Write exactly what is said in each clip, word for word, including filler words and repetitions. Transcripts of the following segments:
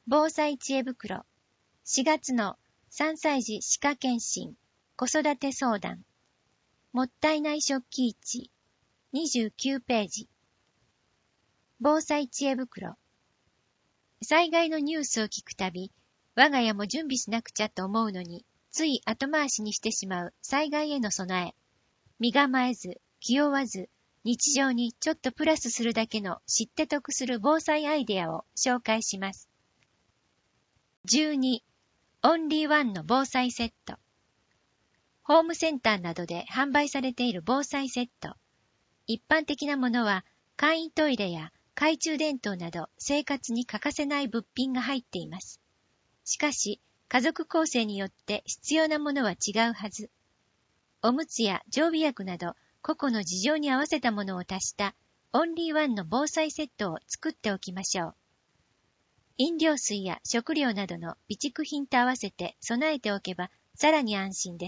防災知恵袋しがつのさんさい児歯科検診子育て相談もったいない食器市にじゅうきゅうページ。防災知恵袋。災害のニュースを聞くたび、我が家も準備しなくちゃと思うのについ後回しにしてしまう災害への備え。身構えず気負わず日常にちょっとプラスするだけの知って得する防災アイデアを紹介します。じゅうにオンリーワンの防災セット。ホームセンターなどで販売されている防災セット。一般的なものは簡易トイレや懐中電灯など生活に欠かせない物品が入っています。しかし家族構成によって必要なものは違うはず。おむつや常備薬など個々の事情に合わせたものを足したオンリーワンの防災セットを作っておきましょう。飲料水や食料などの備蓄品と合わせて備えておけばさらに安心です。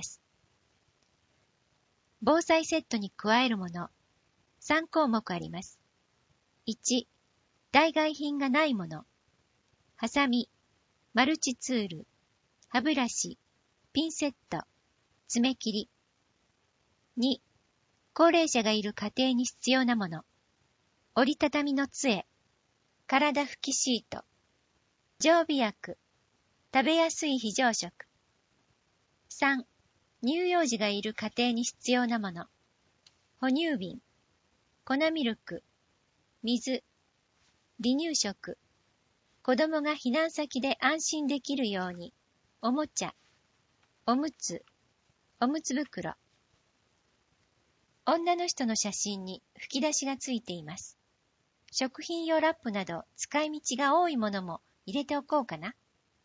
防災セットに加えるもの、さんこうもくあります。いち、代替品がないもの。ハサミ、マルチツール、歯ブラシ、ピンセット、爪切り。に、高齢者がいる家庭に必要なもの。折りたたみの杖、体拭きシート、常備薬、食べやすい非常食。さん、乳幼児がいる家庭に必要なもの。哺乳瓶、粉ミルク、水、離乳食。子供が避難先で安心できるように、おもちゃ、おむつ、おむつ袋。女の人の写真に吹き出しがついています。食品用ラップなど使い道が多いものも入れておこうかな。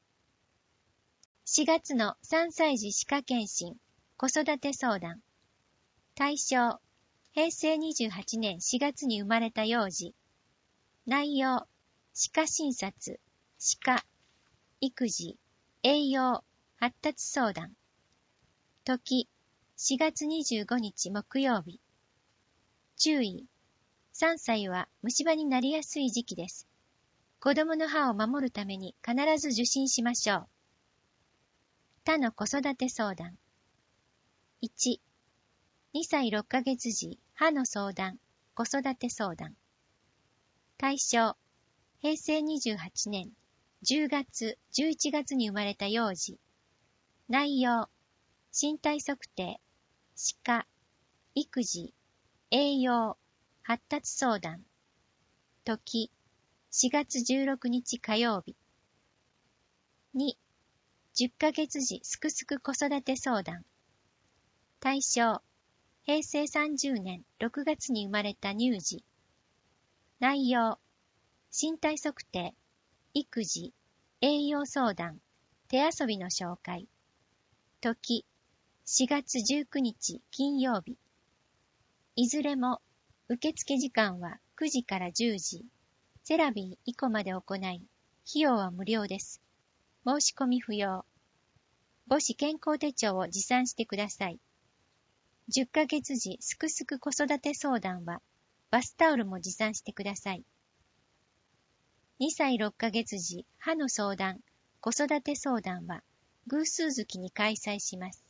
しがつのさんさい児歯科検診子育て相談。対象、へいせいにじゅうはちねんしがつに生まれた幼児。内容、歯科診察、歯科、育児、栄養、発達相談。時、しがつにじゅうごにち木曜日。注意、さんさいは虫歯になりやすい時期です。子供の歯を守るために必ず受診しましょう。他の子育て相談。いち、にさいろっかげつ児歯の相談、子育て相談。対象、へいせいにじゅうはちねんじゅうがつ、じゅういちがつに生まれた幼児。内容、身体測定、歯科、育児、栄養、発達相談。時、しがつじゅうろくにち火曜日。に、じゅっかげつ児すくすく子育て相談。対象、へいせいさんじゅうねんろくがつに生まれた乳児。内容、身体測定、育児、栄養相談、手遊びの紹介。時、しがつじゅうくにち金曜日。いずれも、受付時間はくじからじゅうじ。セラビー以降まで行い、費用は無料です。申し込み不要。母子健康手帳を持参してください。じゅっかげつ児すくすく子育て相談は、バスタオルも持参してください。にさいろっかげつ児歯の相談、子育て相談は、偶数月に開催します。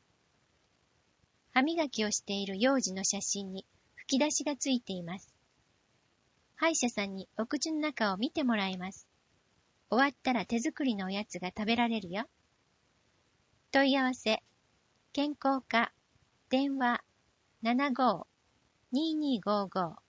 歯磨きをしている幼児の写真に吹き出しがついています。歯医者さんにお口の中を見てもらいます。終わったら手作りのおやつが食べられるよ。問い合わせ、健康課、電話、ななごーにーにーごーごー。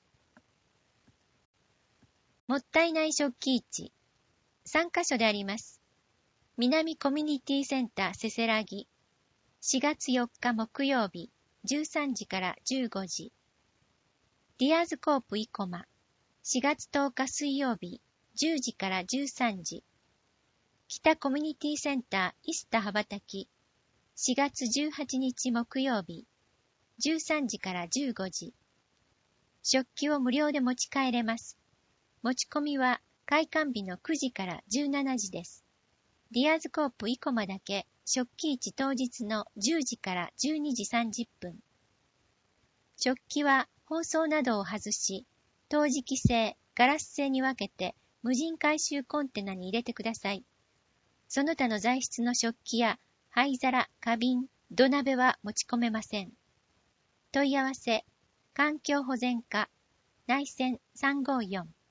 もったいない食器市、さんかしょであります。南コミュニティセンターせせらぎ、しがつよっか木曜日、じゅうさんじからじゅうごじ。ディアーズコープ生駒、しがつとおか水曜日、じゅうじからじゅうさんじ。北コミュニティセンターイスタ羽ばたき、しがつじゅうはちにち木曜日、じゅうさんじからじゅうごじ。食器を無料で持ち帰れます。持ち込みは開館日のくじからじゅうしちじです。ディアーズコープ生駒だけ食器市当日のじゅうじからじゅうにじさんじゅっぷん。食器は包装などを外し、陶磁器製、ガラス製に分けて無人回収コンテナに入れてください。その他の材質の食器や灰皿、花瓶、土鍋は持ち込めません。問い合わせ、環境保全課、内線さんごーよん。